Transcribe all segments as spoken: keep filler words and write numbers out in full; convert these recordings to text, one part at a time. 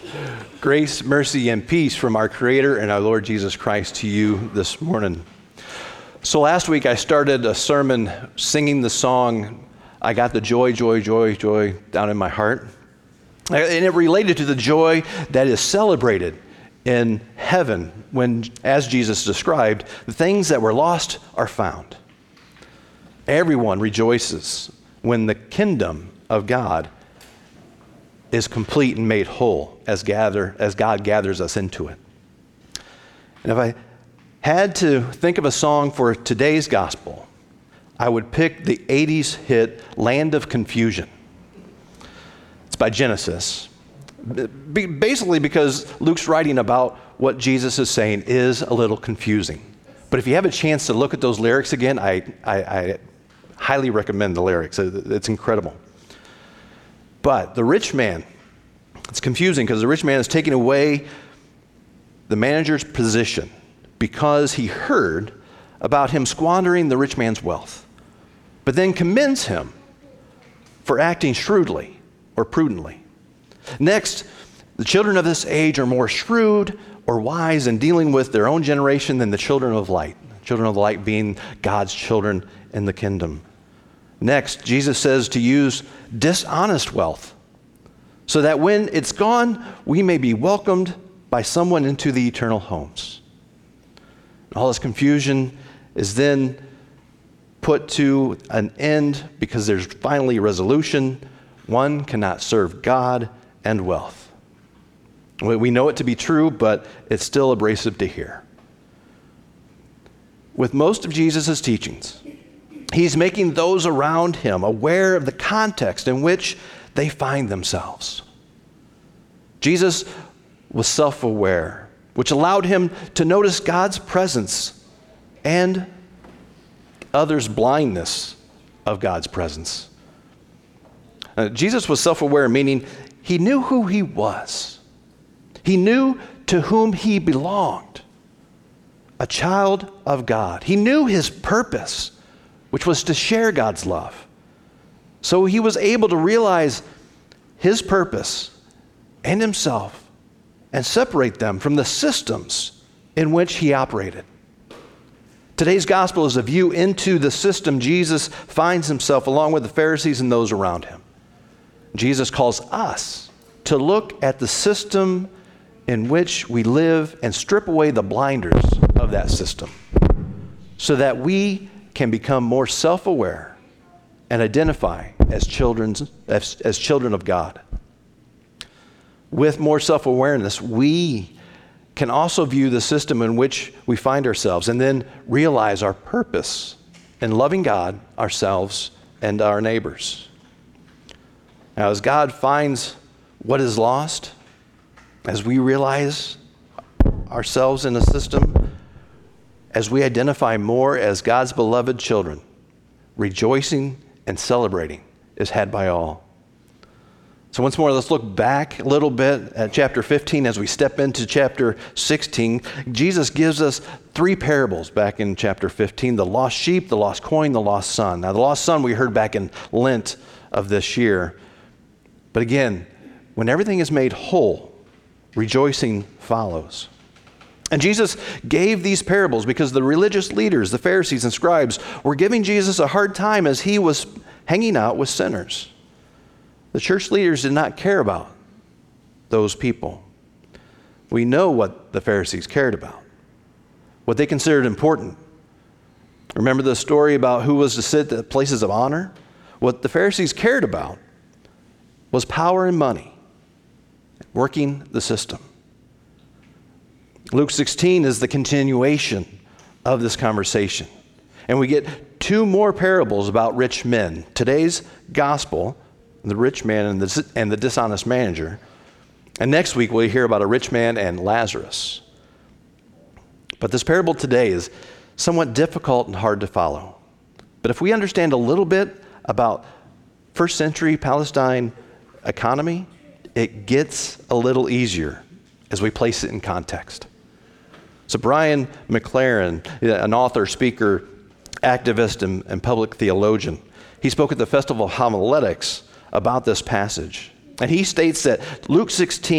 Grace, mercy, and peace from our Creator and our Lord Jesus Christ to you this morning. So last week I started a sermon singing the song, I Got the Joy, Joy, Joy, Joy down in my heart. And it related to the joy that is celebrated in heaven when, as Jesus described, the things that were lost are found. Everyone rejoices when the kingdom of God is complete and made whole as gather as God gathers us into it. And if I had to think of a song for today's gospel, I would pick the eighties hit Land of Confusion. It's by Genesis. Basically because Luke's writing about what Jesus is saying is a little confusing. But if you have a chance to look at those lyrics again, I, I, I highly recommend the lyrics. It's incredible. But the rich man, it's confusing because the rich man is taking away the manager's position because he heard about him squandering the rich man's wealth, but then commends him for acting shrewdly or prudently. Next, the children of this age are more shrewd or wise in dealing with their own generation than the children of light, children of the light being God's children in the kingdom. Next, Jesus says to use dishonest wealth so that when it's gone, we may be welcomed by someone into the eternal homes. All this confusion is then put to an end because there's finally a resolution. One cannot serve God and wealth. We know it to be true, but it's still abrasive to hear. With most of Jesus' teachings, he's making those around him aware of the context in which they find themselves. Jesus was self-aware, which allowed him to notice God's presence and others' blindness of God's presence. Uh, Jesus was self-aware, meaning he knew who he was. He knew to whom he belonged, a child of God. He knew his purpose, which was to share God's love. So he was able to realize his purpose and himself and separate them from the systems in which he operated. Today's gospel is a view into the system Jesus finds himself along with the Pharisees and those around him. Jesus calls us to look at the system in which we live and strip away the blinders of that system so that we can become more self-aware and identify as children, as, as children of God. With more self-awareness, we can also view the system in which we find ourselves and then realize our purpose in loving God, ourselves, and our neighbors. Now, as God finds what is lost, as we realize ourselves in a system, as we identify more as God's beloved children, rejoicing and celebrating is had by all. So once more, let's look back a little bit at chapter fifteen as we step into chapter sixteen. Jesus gives us three parables back in chapter fifteen, the lost sheep, the lost coin, the lost son. Now, the lost son we heard back in Lent of this year. But again, when everything is made whole, rejoicing follows. And Jesus gave these parables because the religious leaders, the Pharisees and scribes, were giving Jesus a hard time as he was hanging out with sinners. The church leaders did not care about those people. We know what the Pharisees cared about, what they considered important. Remember the story about who was to sit at places of honor? What the Pharisees cared about was power and money, working the system. Luke sixteen is the continuation of this conversation. And we get two more parables about rich men. Today's gospel, the rich man and the, and the dishonest manager. And next week we'll hear about a rich man and Lazarus. But this parable today is somewhat difficult and hard to follow. But if we understand a little bit about first century Palestine economy, it gets a little easier as we place it in context. So Brian McLaren, an author, speaker, activist, and, and public theologian, he spoke at the Festival of Homiletics about this passage. And he states that Luke sixteen,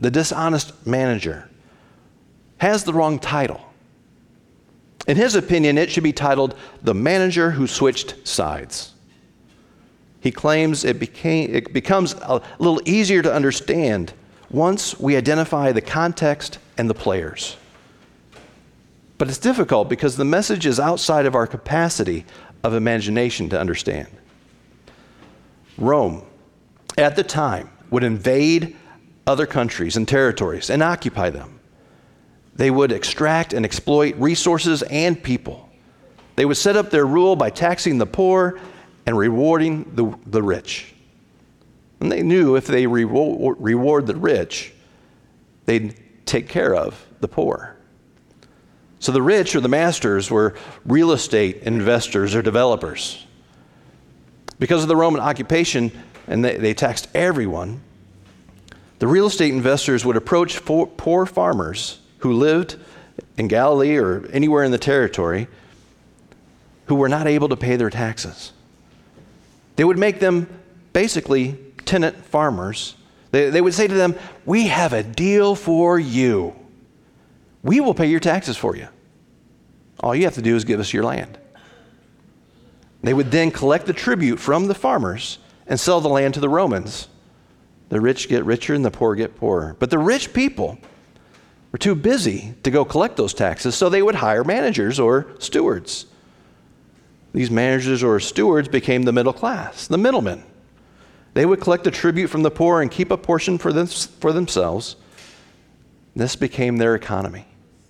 the dishonest manager, has the wrong title. In his opinion, it should be titled The Manager Who Switched Sides. He claims it, became, it becomes a little easier to understand once we identify the context and the players. But it's difficult because the message is outside of our capacity of imagination to understand. Rome, at the time, would invade other countries and territories and occupy them. They would extract and exploit resources and people. They would set up their rule by taxing the poor and rewarding the, the rich. And they knew if they reward, reward the rich, they'd take care of the poor. So the rich, or the masters, were real estate investors or developers. Because of the Roman occupation, and they, they taxed everyone, the real estate investors would approach poor farmers who lived in Galilee or anywhere in the territory who were not able to pay their taxes. They would make them basically tenant farmers. They, they would say to them, "We have a deal for you. We will pay your taxes for you. All you have to do is give us your land." They would then collect the tribute from the farmers and sell the land to the Romans. The rich get richer and the poor get poorer. But the rich people were too busy to go collect those taxes, so they would hire managers or stewards. These managers or stewards became the middle class, the middlemen. They would collect the tribute from the poor and keep a portion for, them, for themselves. This became their economy.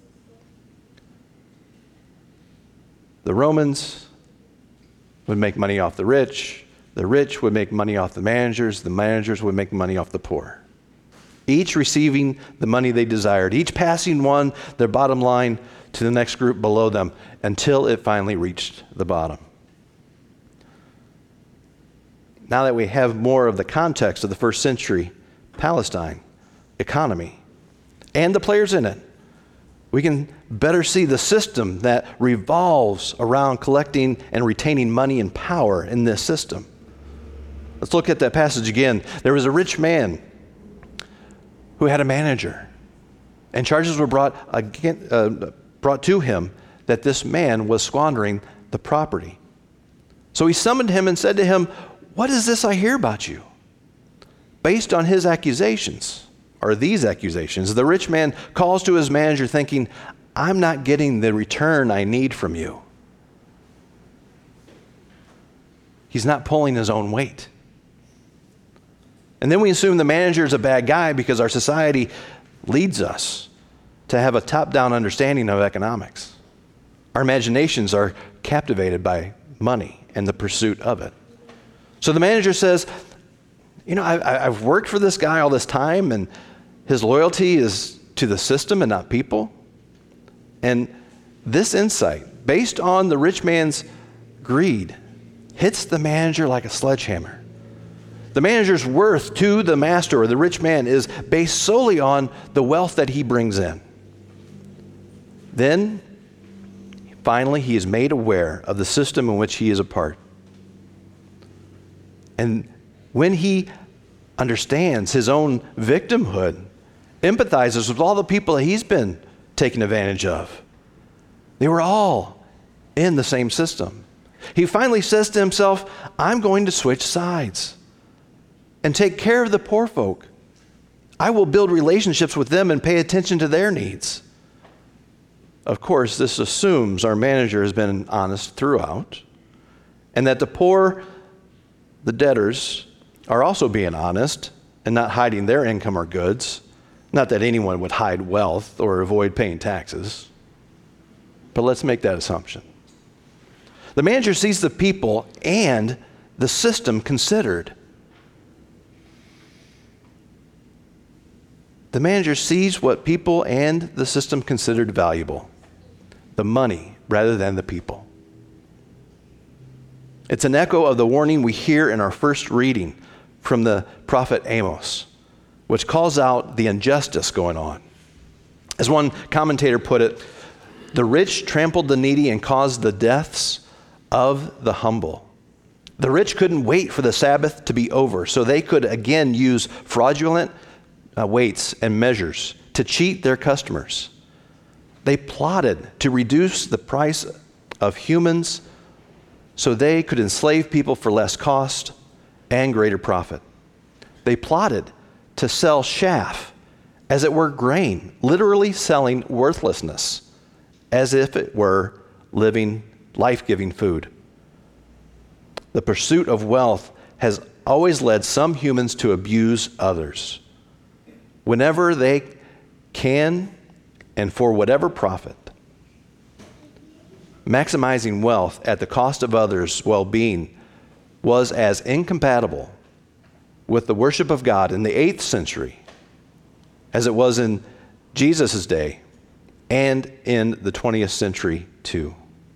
The Romans would make money off the rich. The rich would make money off the managers. The managers would make money off the poor. Each receiving the money they desired, each passing one, their bottom line, to the next group below them until it finally reached the bottom. Now that we have more of the context of the first century Palestine economy and the players in it, we can better see the system that revolves around collecting and retaining money and power in this system. Let's look at that passage again. There was a rich man who had a manager, and charges were brought again, uh, brought to him that this man was squandering the property. So he summoned him and said to him, "What is this I hear about you?" Based on his accusations, or these accusations, the rich man calls to his manager thinking, "I'm not getting the return I need from you." He's not pulling his own weight. And then we assume the manager is a bad guy because our society leads us to have a top-down understanding of economics. Our imaginations are captivated by money and the pursuit of it. So the manager says, "You know, I, I've worked for this guy all this time, and his loyalty is to the system and not people." And this insight, based on the rich man's greed, hits the manager like a sledgehammer. The manager's worth to the master or the rich man is based solely on the wealth that he brings in. Then, finally, he is made aware of the system in which he is a part. And when he understands his own victimhood, empathizes with all the people that he's been taken advantage of. They were all in the same system. He finally says to himself, "I'm going to switch sides and take care of the poor folk. I will build relationships with them and pay attention to their needs." Of course, this assumes our manager has been honest throughout, and that the poor, the debtors, are also being honest and not hiding their income or goods. Not that anyone would hide wealth or avoid paying taxes, but let's make that assumption. The manager sees the people and the system considered. The manager sees what people and the system considered valuable, the money rather than the people. It's an echo of the warning we hear in our first reading from the prophet Amos, which calls out the injustice going on. As one commentator put it, the rich trampled the needy and caused the deaths of the humble. The rich couldn't wait for the Sabbath to be over, so they could again use fraudulent uh, weights and measures to cheat their customers. They plotted to reduce the price of humans so they could enslave people for less cost and greater profit. They plotted to sell chaff as it were grain, literally selling worthlessness as if it were living, life-giving food. The pursuit of wealth has always led some humans to abuse others. Whenever they can and for whatever profit. Maximizing wealth at the cost of others' well-being was as incompatible with the worship of God in the eighth century as it was in Jesus' day and in the twentieth century too.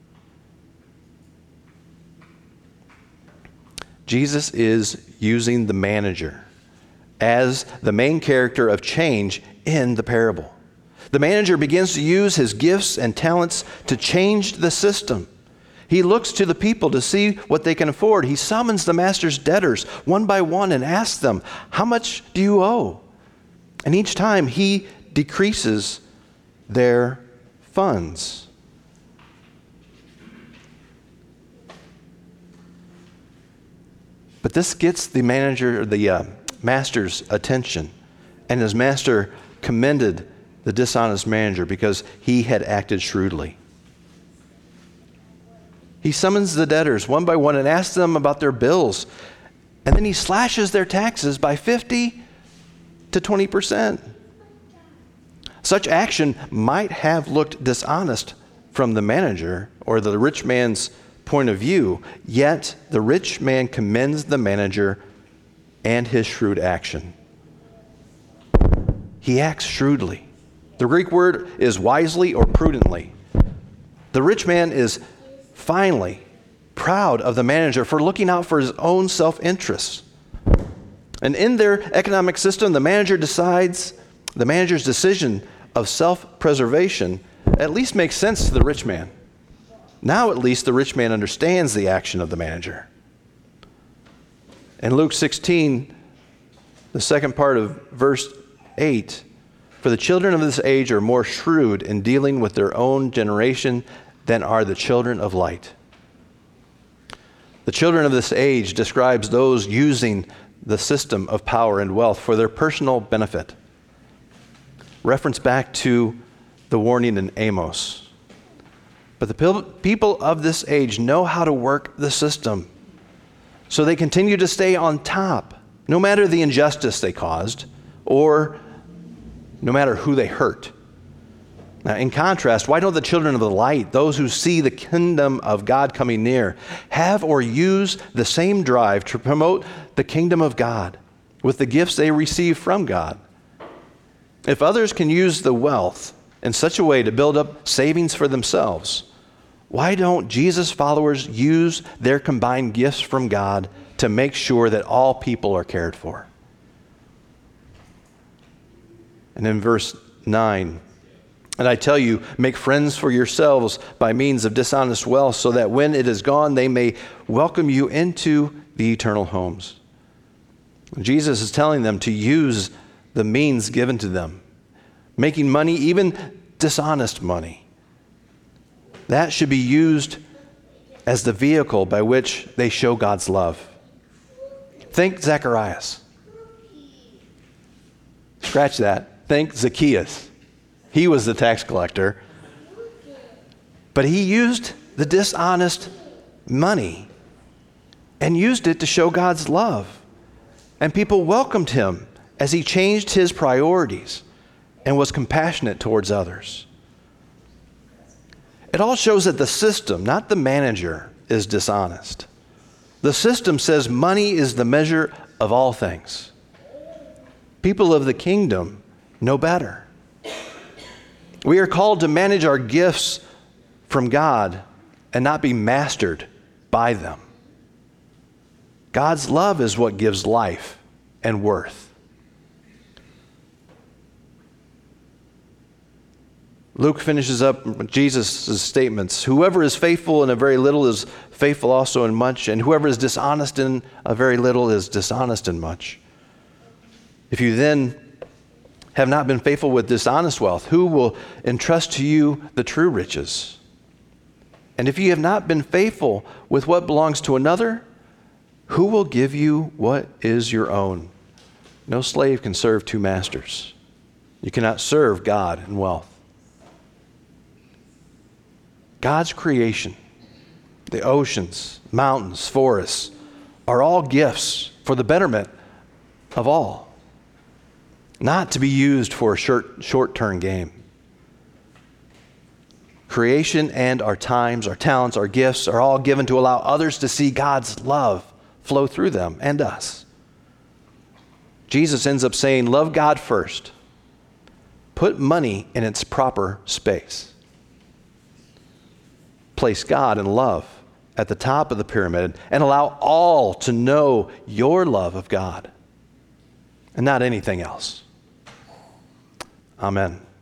Jesus is using the manager as the main character of change in the parable. The manager begins to use his gifts and talents to change the system. He looks to the people to see what they can afford. He summons the master's debtors one by one and asks them, "How much do you owe?" And each time he decreases their funds. But this gets the manager, the uh, master's attention, and his master commended the dishonest manager because he had acted shrewdly. He summons the debtors one by one and asks them about their bills, and then he slashes their taxes by fifty to twenty percent. Such action might have looked dishonest from the manager or the rich man's point of view, yet the rich man commends the manager and his shrewd action. He acts shrewdly. The Greek word is wisely or prudently. The rich man is finally proud of the manager for looking out for his own self-interests. And in their economic system, the manager decides, the manager's decision of self-preservation at least makes sense to the rich man. Now at least the rich man understands the action of the manager. In Luke sixteen, the second part of verse eight, "For the children of this age are more shrewd in dealing with their own generation than are the children of light." The children of this age describes those using the system of power and wealth for their personal benefit. Reference back to the warning in Amos. But the people of this age know how to work the system, so they continue to stay on top, no matter the injustice they caused or no matter who they hurt. Now, in contrast, why don't the children of the light, those who see the kingdom of God coming near, have or use the same drive to promote the kingdom of God with the gifts they receive from God? If others can use the wealth in such a way to build up savings for themselves, why don't Jesus followers use their combined gifts from God to make sure that all people are cared for? And in verse nine, "And I tell you, make friends for yourselves by means of dishonest wealth, so that when it is gone, they may welcome you into the eternal homes." Jesus is telling them to use the means given to them, making money, even dishonest money. That should be used as the vehicle by which they show God's love. Think Zacharias. Scratch that. Think Zacchaeus. He was the tax collector. But he used the dishonest money and used it to show God's love. And people welcomed him as he changed his priorities and was compassionate towards others. It all shows that the system, not the manager, is dishonest. The system says money is the measure of all things. People of the kingdom know better. We are called to manage our gifts from God and not be mastered by them. God's love is what gives life and worth. Luke finishes up Jesus' statements. "Whoever is faithful in a very little is faithful also in much, and whoever is dishonest in a very little is dishonest in much. If you then have not been faithful with dishonest wealth, who will entrust to you the true riches? And if you have not been faithful with what belongs to another, who will give you what is your own? No slave can serve two masters. You cannot serve God and wealth. God's creation, the oceans, mountains, forests, are all gifts for the betterment of all, not to be used for a short, short-term game. Creation and our times, our talents, our gifts are all given to allow others to see God's love flow through them and us. Jesus ends up saying, love God first. Put money in its proper space. Place God and love at the top of the pyramid and allow all to know your love of God and not anything else. Amen.